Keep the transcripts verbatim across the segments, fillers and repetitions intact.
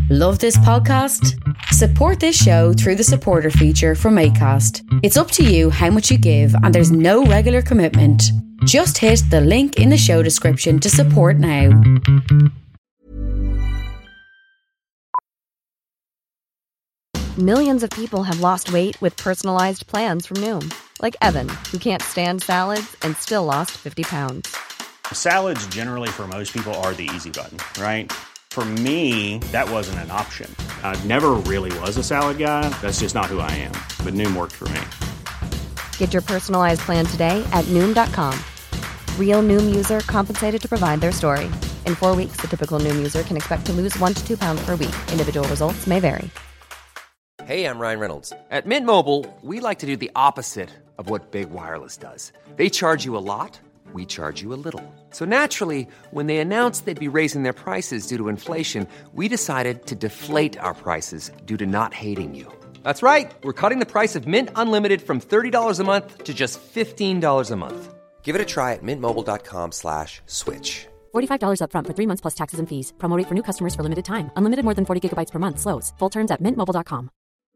Love this podcast? Support this show through the supporter feature from Acast. It's up to you how much you give and there's no regular commitment. Just hit the link in the show description to support now. Millions of people have lost weight with personalized plans from Noom. Like Evan, who can't stand salads and still lost fifty pounds. Salads generally for most people are the easy button, right? For me, that wasn't an option. I never really was a salad guy. That's just not who I am. But Noom worked for me. Get your personalized plan today at Noom dot com. Real Noom user compensated to provide their story. In four weeks, the typical Noom user can expect to lose one to two pounds per week. Individual results may vary. Hey, I'm Ryan Reynolds. At Mint Mobile, we like to do the opposite of what Big Wireless does. They charge you a lot, we charge you a little. So naturally, when they announced they'd be raising their prices due to inflation, we decided to deflate our prices due to not hating you. That's right. We're cutting the price of Mint Unlimited from thirty dollars a month to just fifteen dollars a month. Give it a try at mintmobile.com slash switch. forty-five dollars up front for three months plus taxes and fees. Promo rate for new customers for limited time. Unlimited more than forty gigabytes per month slows. Full terms at mint mobile dot com.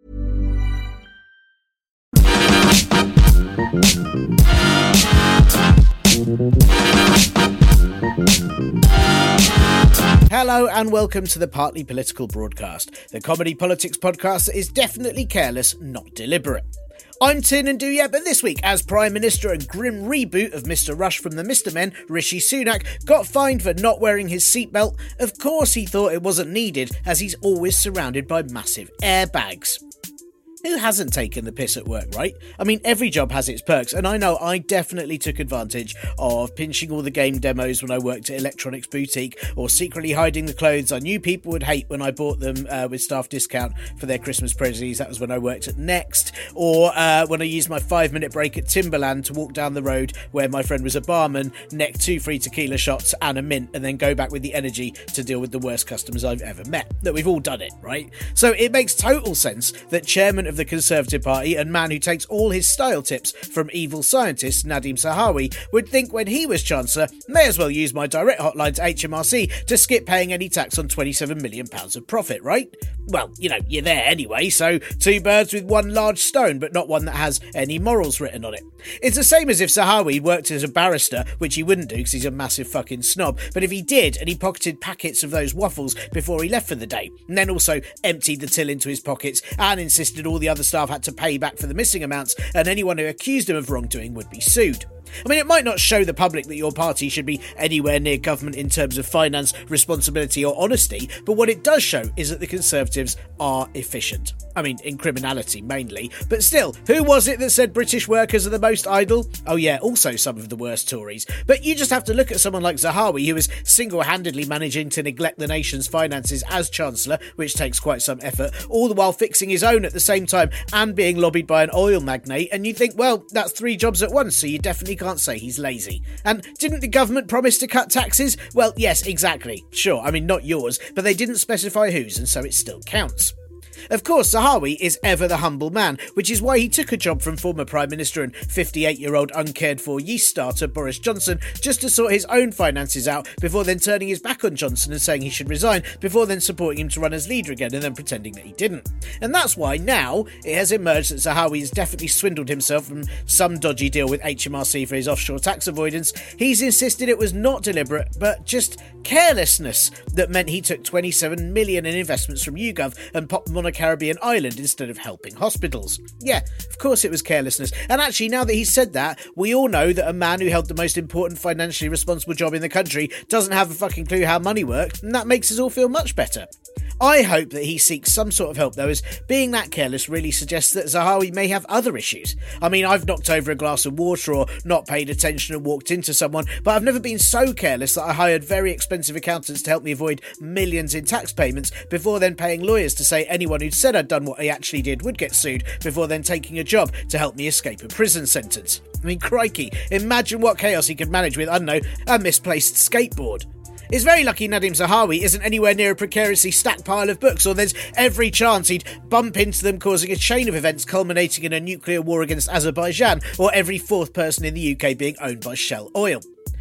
Hello and welcome to the Partly Political Broadcast, the comedy politics podcast that is definitely careless, not deliberate. I'm Tin and Dooyab, but this week, as Prime Minister and grim reboot of Mister Rush from the Mister Men, Rishi Sunak, got fined for not wearing his seatbelt, of course he thought it wasn't needed, as he's always surrounded by massive airbags. Who hasn't taken the piss at work, right? I mean, every job has its perks, and I know I definitely took advantage of pinching all the game demos when I worked at Electronics Boutique, or secretly hiding the clothes I knew people would hate when I bought them uh, with staff discount for their Christmas presents. That was when I worked at Next, or uh, when I used my five-minute break at Timberland to walk down the road where my friend was a barman, neck two free tequila shots and a mint, and then go back with the energy to deal with the worst customers I've ever met. That we've all done it, right? So it makes total sense that Chairman of of the Conservative Party and man who takes all his style tips from evil scientist Nadhim Zahawi would think when he was Chancellor, may as well use my direct hotline to H M R C to skip paying any tax on twenty-seven million pounds of profit, right? Well, you know, you're there anyway, so two birds with one large stone, but not one that has any morals written on it. It's the same as if Zahawi worked as a barrister, which he wouldn't do because he's a massive fucking snob, but if he did and he pocketed packets of those waffles before he left for the day, and then also emptied the till into his pockets and insisted all the other staff had to pay back for the missing amounts, and anyone who accused him of wrongdoing would be sued. I mean, it might not show the public that your party should be anywhere near government in terms of finance, responsibility or honesty, but what it does show is that the Conservatives are efficient. I mean, in criminality mainly, but still, who was it that said British workers are the most idle? Oh yeah, also some of the worst Tories. But you just have to look at someone like Zahawi, who is single-handedly managing to neglect the nation's finances as Chancellor, which takes quite some effort, all the while fixing his own at the same time and being lobbied by an oil magnate, and you think, well, that's three jobs at once, so you definitely can't say he's lazy. And didn't the government promise to cut taxes? Well, yes, exactly. Sure, I mean, not yours, but they didn't specify whose, and so it still counts. Of course, Zahawi is ever the humble man, which is why he took a job from former Prime Minister and fifty-eight-year-old uncared-for yeast starter Boris Johnson just to sort his own finances out before then turning his back on Johnson and saying he should resign before then supporting him to run as leader again and then pretending that he didn't. And that's why now it has emerged that Zahawi has definitely swindled himself from some dodgy deal with H M R C for his offshore tax avoidance. He's insisted it was not deliberate, but just carelessness that meant he took twenty-seven million in investments from YouGov and popped them on a Caribbean island instead of helping hospitals. Yeah, of course it was carelessness. And actually, now that he's said that, we all know that a man who held the most important financially responsible job in the country doesn't have a fucking clue how money works, and that makes us all feel much better. I hope that he seeks some sort of help, though, as being that careless really suggests that Zahawi may have other issues. I mean, I've knocked over a glass of water or not paid attention and walked into someone, but I've never been so careless that I hired very expensive accountants to help me avoid millions in tax payments before then paying lawyers to say anyone who'd said I'd done what I actually did would get sued before then taking a job to help me escape a prison sentence. I mean, crikey, imagine what chaos he could manage with, I don't know, a misplaced skateboard. It's very lucky Nadhim Zahawi isn't anywhere near a precariously stacked pile of books, or there's every chance he'd bump into them, causing a chain of events culminating in a nuclear war against Azerbaijan, or every fourth person in the U K being owned by Shell Oil.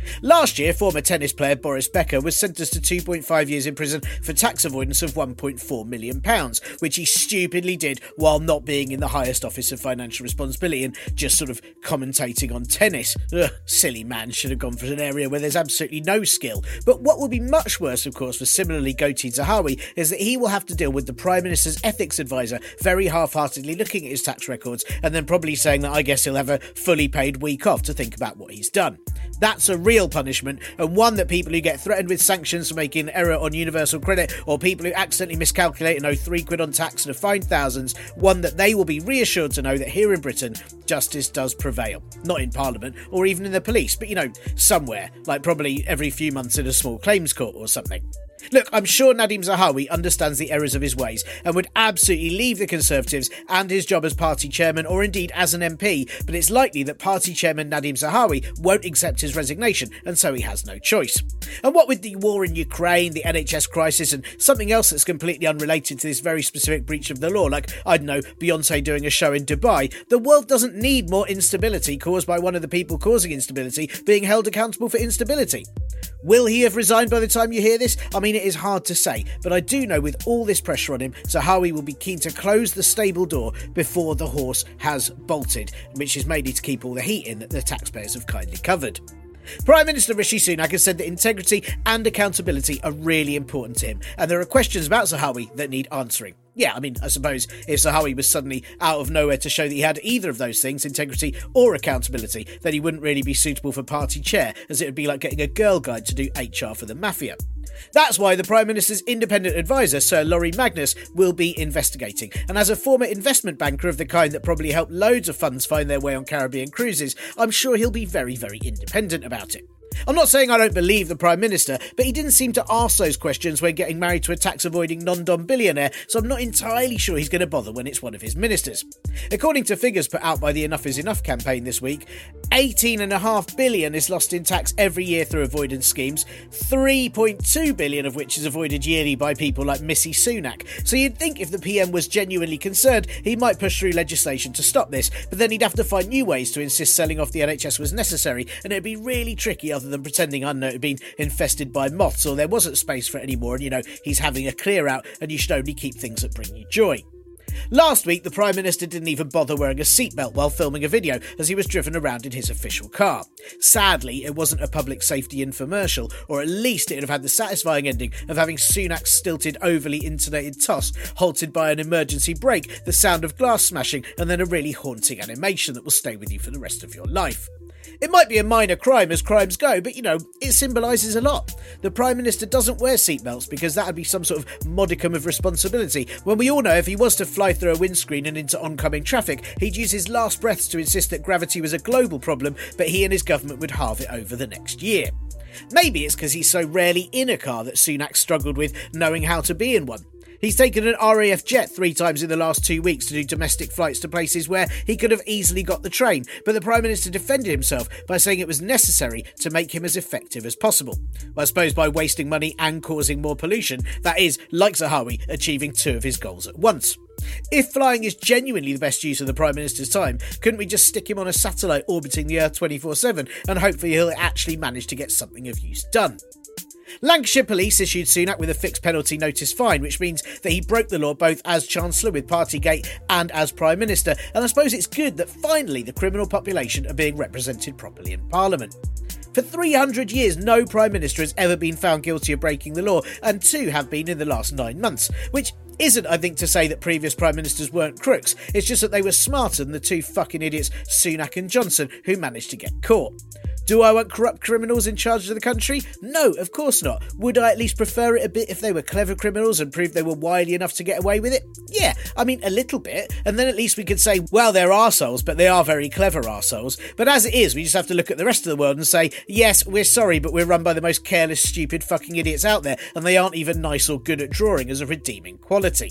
Last year, former tennis player Boris Becker was sentenced to two point five years in prison for tax avoidance of one point four million pounds, which he stupidly did while not being in the highest office of financial responsibility and just sort of commentating on tennis. Ugh, silly man, should have gone for an area where there's absolutely no skill. But what will be much worse, of course, for similarly goatee Zahawi is that he will have to deal with the Prime Minister's ethics advisor very half-heartedly looking at his tax records and then probably saying that I guess he'll have a fully paid week off to think about what he's done. That's a real punishment, and one that people who get threatened with sanctions for making an error on universal credit, or people who accidentally miscalculate and owe three quid on tax and are fined thousands, one that they will be reassured to know that here in Britain, justice does prevail. Not in Parliament, or even in the police, but you know, somewhere, like probably every few months in a small claims court or something. Look, I'm sure Nadhim Zahawi understands the errors of his ways and would absolutely leave the Conservatives and his job as party chairman or indeed as an M P, but it's likely that party chairman Nadhim Zahawi won't accept his resignation and so he has no choice. And what with the war in Ukraine, the N H S crisis and something else that's completely unrelated to this very specific breach of the law, like, I don't know, Beyonce doing a show in Dubai, the world doesn't need more instability caused by one of the people causing instability being held accountable for instability. Will he have resigned by the time you hear this? I mean, it is hard to say, but I do know with all this pressure on him, Zahawi will be keen to close the stable door before the horse has bolted, which is mainly to keep all the heat in that the taxpayers have kindly covered. Prime Minister Rishi Sunak has said that integrity and accountability are really important to him, and there are questions about Zahawi that need answering. Yeah, I mean, I suppose if Zahawi was suddenly out of nowhere to show that he had either of those things, integrity or accountability, then he wouldn't really be suitable for party chair, as it would be like getting a girl guide to do H R for the mafia. That's why the Prime Minister's independent advisor, Sir Laurie Magnus, will be investigating. And as a former investment banker of the kind that probably helped loads of funds find their way on Caribbean cruises, I'm sure he'll be very, very independent about it. I'm not saying I don't believe the Prime Minister, but he didn't seem to ask those questions when getting married to a tax-avoiding non-dom billionaire, so I'm not entirely sure he's going to bother when it's one of his ministers. According to figures put out by the Enough is Enough campaign this week, eighteen point five billion is lost in tax every year through avoidance schemes, three point two billion of which is avoided yearly by people like Missy Sunak. So you'd think if the P M was genuinely concerned, he might push through legislation to stop this, but then he'd have to find new ways to insist selling off the N H S was necessary, and it'd be really tricky other than pretending, I don't know, it had been infested by moths or there wasn't space for it anymore and, you know, he's having a clear out and you should only keep things that bring you joy. Last week, the Prime Minister didn't even bother wearing a seatbelt while filming a video as he was driven around in his official car. Sadly, it wasn't a public safety infomercial, or at least it would have had the satisfying ending of having Sunak's stilted, overly intonated toss halted by an emergency brake, the sound of glass smashing, and then a really haunting animation that will stay with you for the rest of your life. It might be a minor crime as crimes go, but, you know, it symbolises a lot. The Prime Minister doesn't wear seatbelts because that would be some sort of modicum of responsibility, when we all know if he was to fly through a windscreen and into oncoming traffic, he'd use his last breaths to insist that gravity was a global problem, but he and his government would halve it over the next year. Maybe it's because he's so rarely in a car that Sunak struggled with knowing how to be in one. He's taken an R A F jet three times in the last two weeks to do domestic flights to places where he could have easily got the train, but the Prime Minister defended himself by saying it was necessary to make him as effective as possible. Well, I suppose by wasting money and causing more pollution, that is, like Zahawi, achieving two of his goals at once. If flying is genuinely the best use of the Prime Minister's time, couldn't we just stick him on a satellite orbiting the Earth twenty-four seven and hopefully he'll actually manage to get something of use done? Lancashire Police issued Sunak with a fixed penalty notice fine, which means that he broke the law both as Chancellor with Partygate and as Prime Minister, and I suppose it's good that finally the criminal population are being represented properly in Parliament. For three hundred years, no Prime Minister has ever been found guilty of breaking the law, and two have been in the last nine months, which isn't, I think, to say that previous Prime Ministers weren't crooks, it's just that they were smarter than the two fucking idiots Sunak and Johnson who managed to get caught. Do I want corrupt criminals in charge of the country? No, of course not. Would I at least prefer it a bit if they were clever criminals and proved they were wily enough to get away with it? Yeah, I mean, a little bit. And then at least we could say, well, they're arseholes, but they are very clever arseholes. But as it is, we just have to look at the rest of the world and say, yes, we're sorry, but we're run by the most careless, stupid fucking idiots out there, and they aren't even nice or good at drawing as a redeeming quality.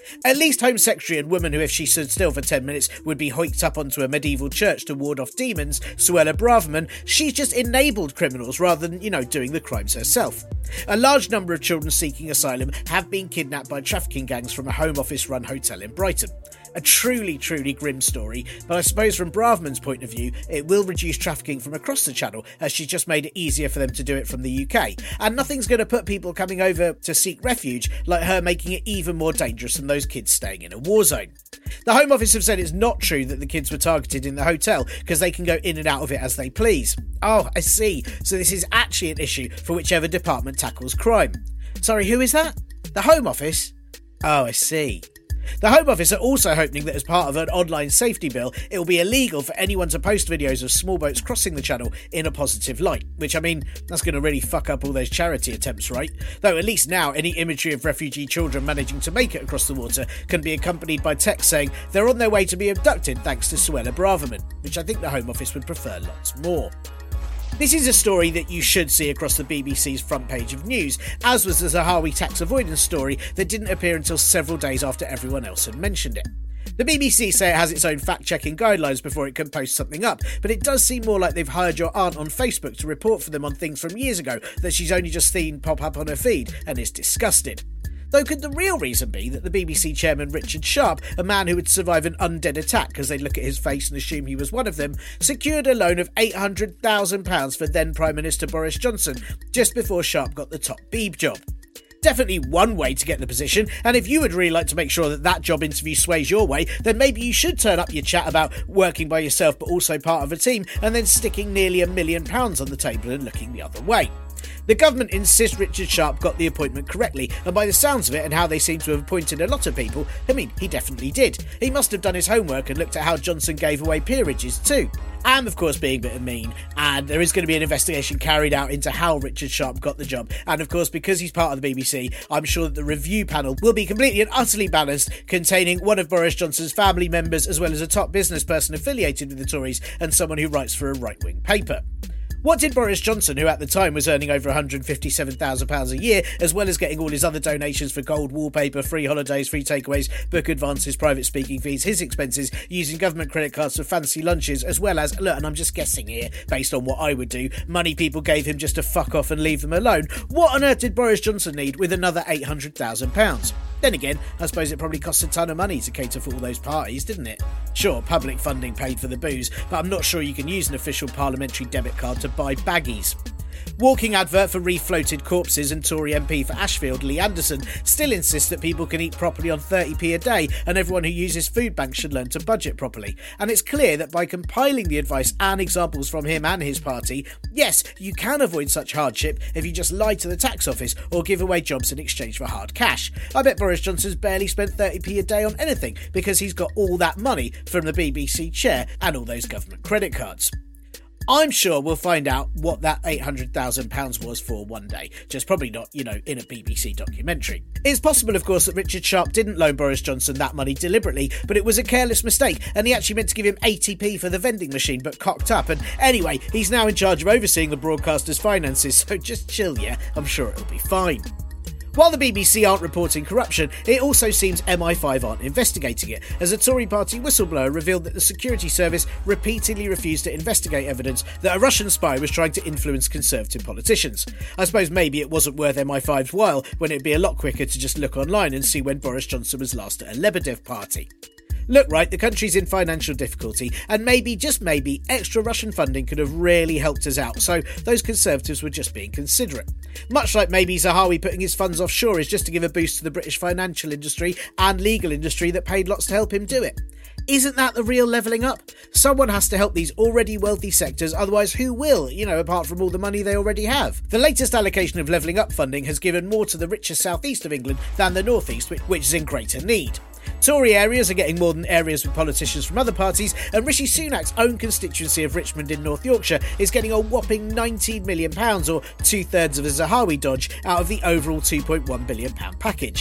At least Home Secretary and woman who, if she stood still for ten minutes, would be hoiked up onto a medieval church to ward off demons, Suella Braverman, she's just enabled criminals rather than, you know, doing the crimes herself. A large number of children seeking asylum have been kidnapped by trafficking gangs from a Home Office-run hotel in Brighton. A truly, truly grim story, but I suppose from Braverman's point of view, it will reduce trafficking from across the channel, as she's just made it easier for them to do it from the U K. And nothing's going to put people coming over to seek refuge like her making it even more dangerous than those kids staying in a war zone. The Home Office have said it's not true that the kids were targeted in the hotel, because they can go in and out of it as they please. Oh, I see. So this is actually an issue for whichever department tackles crime. Sorry, who is that? The Home Office? Oh, I see. The Home Office are also hoping that as part of an online safety bill, it will be illegal for anyone to post videos of small boats crossing the channel in a positive light, which, I mean, that's going to really fuck up all those charity attempts, right? Though at least now, any imagery of refugee children managing to make it across the water can be accompanied by text saying they're on their way to be abducted thanks to Suella Braverman, which I think the Home Office would prefer lots more. This is a story that you should see across the B B C's front page of news, as was the Zahawi tax avoidance story that didn't appear until several days after everyone else had mentioned it. The B B C say it has its own fact-checking guidelines before it can post something up, but it does seem more like they've hired your aunt on Facebook to report for them on things from years ago that she's only just seen pop up on her feed and is disgusted. Though could the real reason be that the B B C chairman Richard Sharp, a man who would survive an undead attack because they'd look at his face and assume he was one of them, secured a loan of eight hundred thousand pounds for then Prime Minister Boris Johnson just before Sharp got the top Beeb job? Definitely one way to get the position, and if you would really like to make sure that that job interview sways your way, then maybe you should turn up your chat about working by yourself but also part of a team, and then sticking nearly a million pounds on the table and looking the other way. The government insists Richard Sharp got the appointment correctly, and by the sounds of it and how they seem to have appointed a lot of people, I mean, he definitely did. He must have done his homework and looked at how Johnson gave away peerages too. And of course being a bit mean, and there is going to be an investigation carried out into how Richard Sharp got the job, and of course because he's part of the B B C, I'm sure that the review panel will be completely and utterly balanced, containing one of Boris Johnson's family members as well as a top business person affiliated with the Tories and someone who writes for a right-wing paper. What did Boris Johnson, who at the time was earning over one hundred fifty-seven thousand pounds a year, as well as getting all his other donations for gold wallpaper, free holidays, free takeaways, book advances, private speaking fees, his expenses, using government credit cards for fancy lunches, as well as, look, and I'm just guessing here, based on what I would do, money people gave him just to fuck off and leave them alone, what on earth did Boris Johnson need with another eight hundred thousand pounds? Then again, I suppose it probably cost a ton of money to cater for all those parties, didn't it? Sure, public funding paid for the booze, but I'm not sure you can use an official parliamentary debit card to buy baggies. Walking advert for refloated corpses and Tory M P for Ashfield, Lee Anderson, still insists that people can eat properly on thirty p a day and everyone who uses food banks should learn to budget properly. And it's clear that by compiling the advice and examples from him and his party, yes, you can avoid such hardship if you just lie to the tax office or give away jobs in exchange for hard cash. I bet Boris Johnson's barely spent thirty p a day on anything because he's got all that money from the B B C chair and all those government credit cards. I'm sure we'll find out what that eight hundred thousand pounds was for one day, just probably not, you know, in a B B C documentary. It's possible, of course, that Richard Sharp didn't loan Boris Johnson that money deliberately, but it was a careless mistake, and he actually meant to give him eighty p for the vending machine, but cocked up, and anyway, he's now in charge of overseeing the broadcaster's finances, so just chill, yeah, I'm sure it'll be fine. While the B B C aren't reporting corruption, it also seems M I five aren't investigating it, as a Tory party whistleblower revealed that the security service repeatedly refused to investigate evidence that a Russian spy was trying to influence Conservative politicians. I suppose maybe it wasn't worth M I five's while, when it'd be a lot quicker to just look online and see when Boris Johnson was last at a Lebedev party. Look, right, the country's in financial difficulty, and maybe, just maybe, extra Russian funding could have really helped us out, so those Conservatives were just being considerate. Much like maybe Zahawi putting his funds offshore is just to give a boost to the British financial industry and legal industry that paid lots to help him do it. Isn't that the real levelling up? Someone has to help these already wealthy sectors, otherwise who will, you know, apart from all the money they already have? The latest allocation of levelling up funding has given more to the richer southeast of England than the northeast, which is in greater need. Tory areas are getting more than areas with politicians from other parties, and Rishi Sunak's own constituency of Richmond in North Yorkshire is getting a whopping nineteen million pounds, or two-thirds of a Zahawi dodge, out of the overall two point one billion pounds package.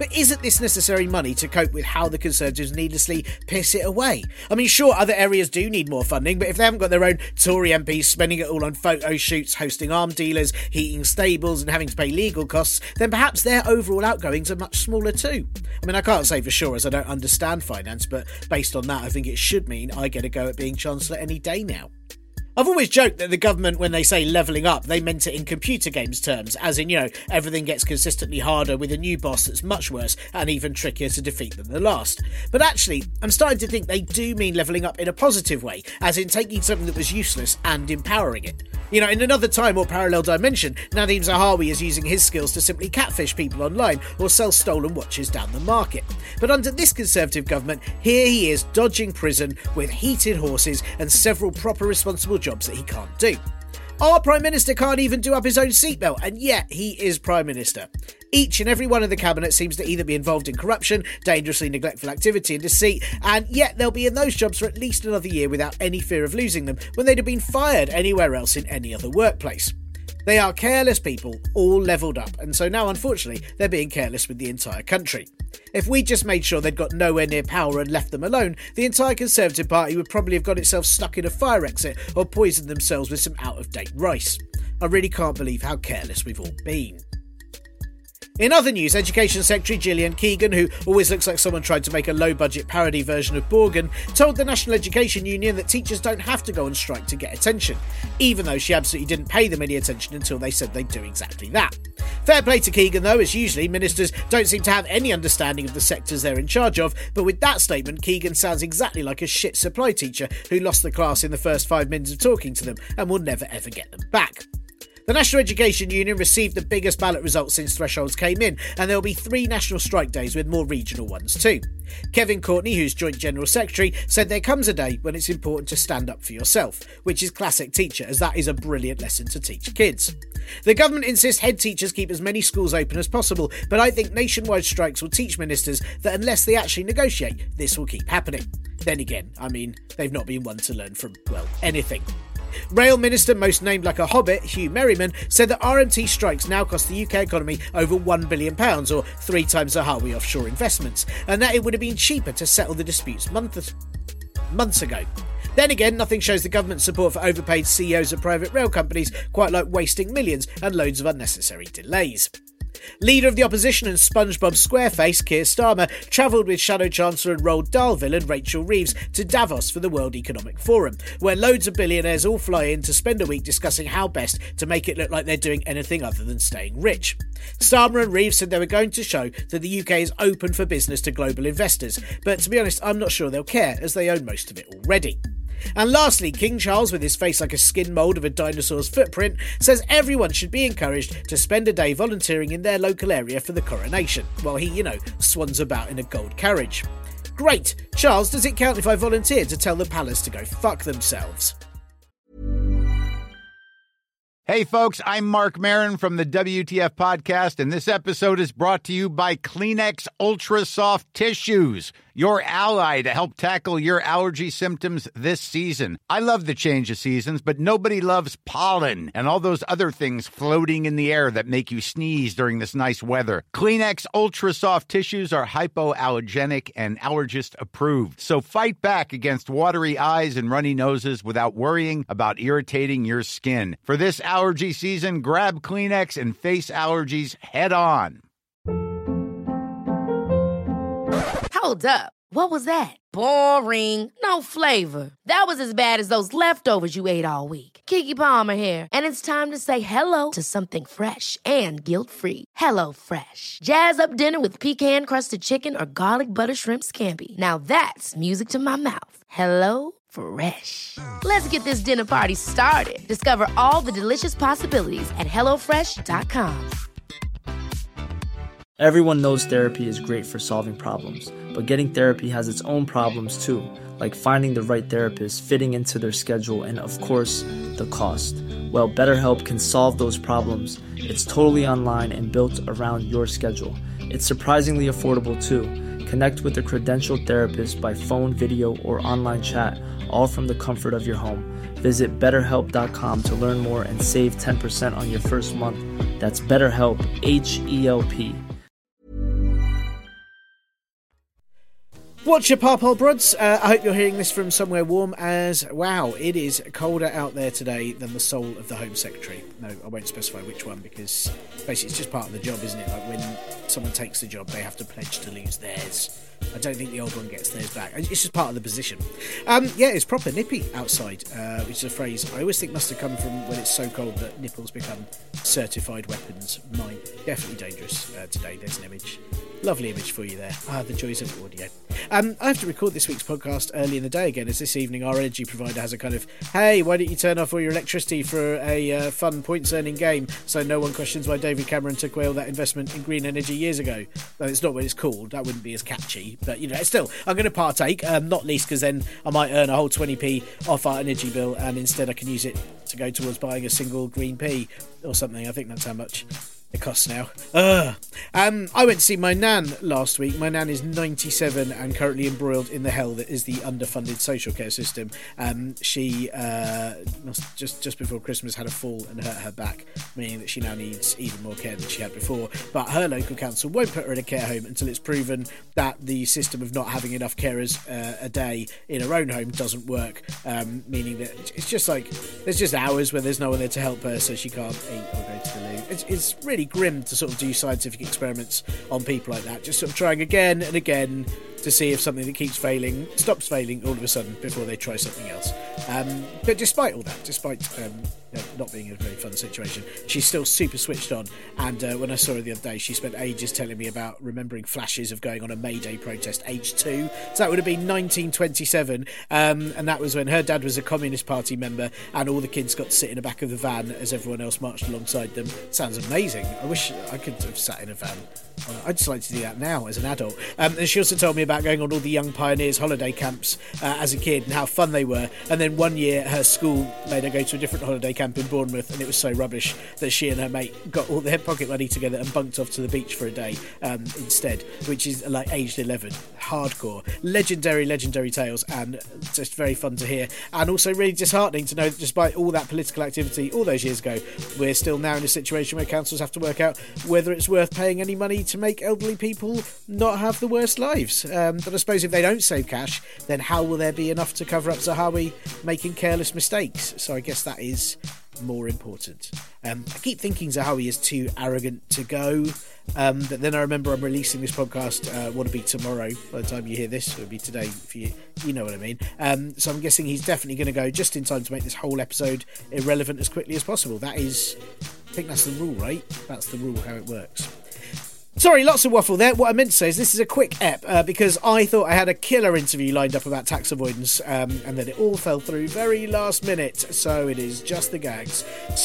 But isn't this necessary money to cope with how the Conservatives needlessly piss it away? I mean, sure, other areas do need more funding, but if they haven't got their own Tory M Ps spending it all on photo shoots, hosting arms dealers, heating stables and having to pay legal costs, then perhaps their overall outgoings are much smaller too. I mean, I can't say for sure as I don't understand finance, but based on that, I think it should mean I get a go at being Chancellor any day now. I've always joked that the government, when they say levelling up, they meant it in computer games terms, as in, you know, everything gets consistently harder with a new boss that's much worse and even trickier to defeat than the last. But actually, I'm starting to think they do mean levelling up in a positive way, as in taking something that was useless and empowering it. You know, in another time or parallel dimension, Nadhim Zahawi is using his skills to simply catfish people online or sell stolen watches down the market. But under this Conservative government, here he is dodging prison with heated horses and several proper responsible jobs that he can't do. Our Prime Minister can't even do up his own seatbelt, and yet he is Prime Minister. Each and every one of the cabinet seems to either be involved in corruption, dangerously neglectful activity and deceit, and yet they'll be in those jobs for at least another year without any fear of losing them when they'd have been fired anywhere else in any other workplace. They are careless people, all levelled up, and so now, unfortunately, they're being careless with the entire country. If we just made sure they'd got nowhere near power and left them alone, the entire Conservative Party would probably have got itself stuck in a fire exit or poisoned themselves with some out-of-date rice. I really can't believe how careless we've all been. In other news, Education Secretary Gillian Keegan, who always looks like someone tried to make a low-budget parody version of Borgen, told the National Education Union that teachers don't have to go on strike to get attention, even though she absolutely didn't pay them any attention until they said they'd do exactly that. Fair play to Keegan though, as usually ministers don't seem to have any understanding of the sectors they're in charge of, but with that statement, Keegan sounds exactly like a shit supply teacher who lost the class in the first five minutes of talking to them and will never ever get them back. The National Education Union received the biggest ballot results since thresholds came in, and there will be three national strike days with more regional ones too. Kevin Courtney, who's Joint General Secretary, said there comes a day when it's important to stand up for yourself, which is classic teacher, as that is a brilliant lesson to teach kids. The government insists head teachers keep as many schools open as possible, but I think nationwide strikes will teach ministers that unless they actually negotiate, this will keep happening. Then again, I mean, they've not been one to learn from, well, anything. Rail Minister, most named like a hobbit, Hugh Merriman, said that R M T strikes now cost the U K economy over one billion pounds, or three times Zahawi offshore investments, and that it would have been cheaper to settle the disputes months, months ago. Then again, nothing shows the government's support for overpaid C E Os of private rail companies quite like wasting millions and loads of unnecessary delays. Leader of the opposition and SpongeBob SquareFace, Keir Starmer, travelled with Shadow Chancellor Roald Dahl villain Rachel Reeves to Davos for the World Economic Forum, where loads of billionaires all fly in to spend a week discussing how best to make it look like they're doing anything other than staying rich. Starmer and Reeves said they were going to show that the U K is open for business to global investors, but to be honest, I'm not sure they'll care, as they own most of it already. And lastly, King Charles, with his face like a skin mould of a dinosaur's footprint, says everyone should be encouraged to spend a day volunteering in their local area for the coronation, while he, you know, swans about in a gold carriage. Great! Charles, does it count if I volunteer to tell the palace to go fuck themselves? Hey folks, I'm Mark Maron from the W T F Podcast, and this episode is brought to you by Kleenex Ultra Soft Tissues, your ally to help tackle your allergy symptoms this season. I love the change of seasons, but nobody loves pollen and all those other things floating in the air that make you sneeze during this nice weather. Kleenex Ultra Soft Tissues are hypoallergenic and allergist approved, so fight back against watery eyes and runny noses without worrying about irritating your skin. For this allergy season, grab Kleenex and face allergies head on. Hold up. What was that? Boring. No flavor. That was as bad as those leftovers you ate all week. Keke Palmer here, and it's time to say hello to something fresh and guilt-free. Hello Fresh. Jazz up dinner with pecan-crusted chicken or garlic butter shrimp scampi. Now that's music to my mouth. Hello Fresh. Let's get this dinner party started. Discover all the delicious possibilities at hello fresh dot com. Everyone knows therapy is great for solving problems, but getting therapy has its own problems too, like finding the right therapist, fitting into their schedule, and of course, the cost. Well, BetterHelp can solve those problems. It's totally online and built around your schedule. It's surprisingly affordable too. Connect with a credentialed therapist by phone, video, or online chat, all from the comfort of your home. Visit better help dot com to learn more and save ten percent on your first month. That's BetterHelp, H E L P. What's your Parpol Brods? Uh, I hope you're hearing this from somewhere warm, as, wow, it is colder out there today than the soul of the Home Secretary. No, I won't specify which one, because basically it's just part of the job, isn't it? Like when someone takes the job, they have to pledge to lose theirs. I don't think the old one gets theirs back. It's just part of the position. Um, yeah, it's proper nippy outside, uh, which is a phrase I always think must have come from when it's so cold that nipples become certified weapons. Mine, definitely dangerous uh, today. There's an image. Lovely image for you there. Ah, the joys of audio. Um, I have to record this week's podcast early in the day again, as this evening our energy provider has a kind of, hey, why don't you turn off all your electricity for a uh, fun points-earning game so no one questions why David Cameron took away all that investment in green energy years ago. Though it's not what it's called. That wouldn't be as catchy. But, you know, still, I'm going to partake, um, not least because then I might earn a whole twenty p off our energy bill, and instead I can use it to go towards buying a single green pea or something. I think that's how much it costs now. Ugh. Um, I went to see my nan last week. My nan is ninety-seven and currently embroiled in the hell that is the underfunded social care system. Um, she uh, must, just just before Christmas had a fall and hurt her back, meaning that she now needs even more care than she had before. But her local council won't put her in a care home until it's proven that the system of not having enough carers uh, a day in her own home doesn't work, um, meaning that it's just like there's just hours where there's no one there to help her, so she can't eat or go to the loo. It's, it's really grim to sort of do scientific experiments on people like that, just sort of trying again and again to see if something that keeps failing stops failing all of a sudden before they try something else. Um, but despite all that, despite um, you know, not being a very fun situation, she's still super switched on. And uh, when I saw her the other day, she spent ages telling me about remembering flashes of going on a May Day protest age two. So that would have been nineteen twenty-seven, um, and that was when her dad was a Communist Party member, and all the kids got to sit in the back of the van as everyone else marched alongside them. Sounds amazing. I wish I could have sat in a van. I'd just like to do that now as an adult. Um, and she also told me about going on all the Young Pioneers holiday camps uh, as a kid and how fun they were. And then one year her school made her go to a different holiday camp in Bournemouth, and it was so rubbish that she and her mate got all their pocket money together and bunked off to the beach for a day um, instead, which is like aged eleven. Hardcore. Legendary, legendary tales, and just very fun to hear. And also really disheartening to know that despite all that political activity all those years ago, we're still now in a situation where councils have to work out whether it's worth paying any money to make elderly people not have the worst lives. Um, but I suppose if they don't save cash, then how will there be enough to cover up Zahawi making careless mistakes? So I guess that is more important. Um, I keep thinking Zahawi is too arrogant to go, um, but then I remember I'm releasing this podcast, uh, what will be tomorrow, by the time you hear this, it will be today for you, you know what I mean. Um, so I'm guessing he's definitely going to go just in time to make this whole episode irrelevant as quickly as possible. That is, I think that's the rule, right? That's the rule, how it works. Sorry, lots of waffle there. What I meant to say is this is a quick ep uh, because I thought I had a killer interview lined up about tax avoidance, um, and then it all fell through very last minute. So it is just the gags.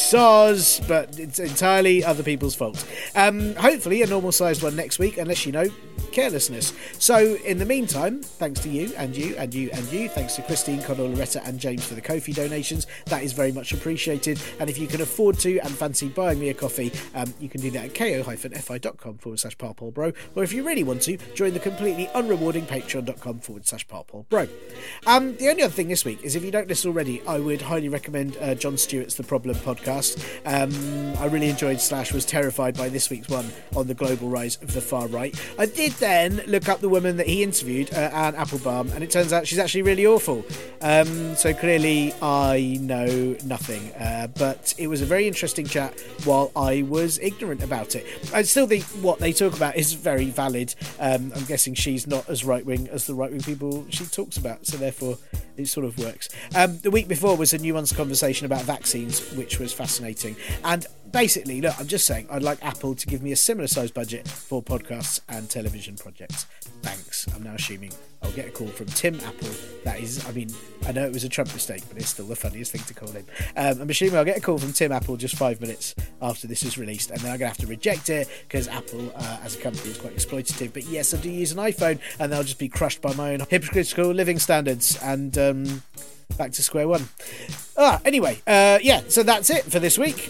Soz, but it's entirely other people's fault. Um, hopefully a normal sized one next week, unless you know carelessness. So in the meantime, thanks to you and you and you and you, thanks to Christine, Connell, Loretta and James for the Ko-fi donations. That is very much appreciated. And if you can afford to and fancy buying me a coffee, um, you can do that at ko-fi.com forward slash Parpol Bro, or if you really want to, join the completely unrewarding patreon.com forward slash Parpol Bro. Um, the only other thing this week is, if you don't listen already, I would highly recommend uh, Jon Stewart's The Problem podcast. Um, I really enjoyed slash was terrified by this week's one on the global rise of the far right. I did then look up the woman that he interviewed, uh, Anne Applebaum, and it turns out she's actually really awful. Um, so clearly I know nothing, uh, but it was a very interesting chat while I was ignorant about it. I still think what they talk about is very valid. Um, I'm guessing she's not as right-wing as the right-wing people she talks about, so therefore it sort of works. Um, the week before was a nuanced conversation about vaccines, which was fascinating. And basically, look, I'm just saying I'd like Apple to give me a similar size budget for podcasts and television projects. Thanks. I'm now assuming I'll get a call from Tim Apple. That is, I mean, I know it was a Trump mistake, but it's still the funniest thing to call him. Um, I'm assuming I'll get a call from Tim Apple just five minutes after this is released, and then I'm going to have to reject it because Apple, uh, as a company, is quite exploitative. But yes, I do use an iPhone, and they'll just be crushed by my own hypocritical living standards, and um, back to square one. Ah, anyway, uh, yeah, so that's it for this week.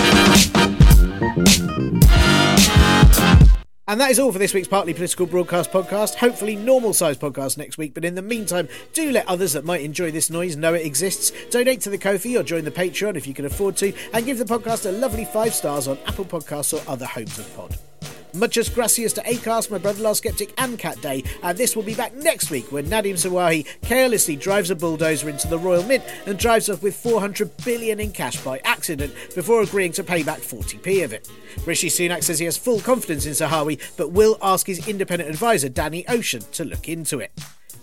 And that is all for this week's Partly Political Broadcast podcast. Hopefully normal sized podcast next week, but in the meantime, do let others that might enjoy this noise know it exists. Donate to the Ko-fi or join the Patreon if you can afford to, and give the podcast a lovely five stars on Apple Podcasts or other homes of pod. Muchas gracias to Acast, My Brother-in-Law Skeptic and Cat Day, and this will be back next week when Nadim Zawahi carelessly drives a bulldozer into the Royal Mint and drives off with four hundred billion in cash by accident before agreeing to pay back forty p of it. Rishi Sunak says he has full confidence in Zahawi, but will ask his independent advisor Danny Ocean to look into it.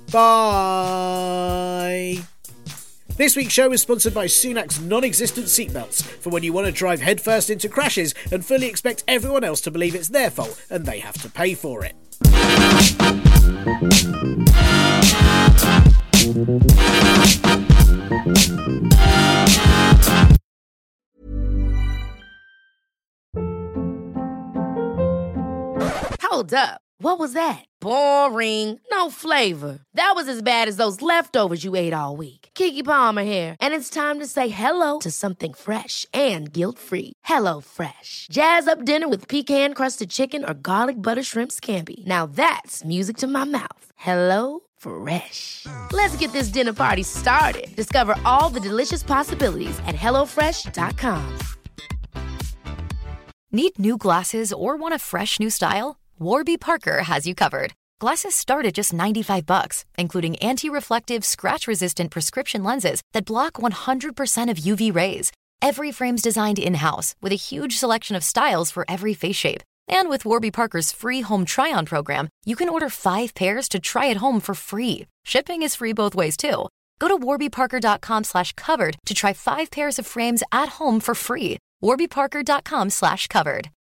Bye! This week's show is sponsored by Sunak's non-existent seatbelts for when you want to drive headfirst into crashes and fully expect everyone else to believe it's their fault and they have to pay for it. Hold up. What was that? Boring. No flavor. That was as bad as those leftovers you ate all week. Keke Palmer here, and it's time to say hello to something fresh and guilt-free. Hello Fresh. Jazz up dinner with pecan-crusted chicken or garlic butter shrimp scampi. Now that's music to my mouth. Hello Fresh. Let's get this dinner party started. Discover all the delicious possibilities at hello fresh dot com. Need new glasses or want a fresh new style? Warby Parker has you covered. Glasses start at just ninety-five bucks, including anti-reflective, scratch-resistant prescription lenses that block one hundred percent of U V rays. Every frame's designed in-house with a huge selection of styles for every face shape. And with Warby Parker's free home try-on program, you can order five pairs to try at home for free. Shipping is free both ways, too. Go to warby parker dot com slash covered to try five pairs of frames at home for free. warby parker dot com slash covered.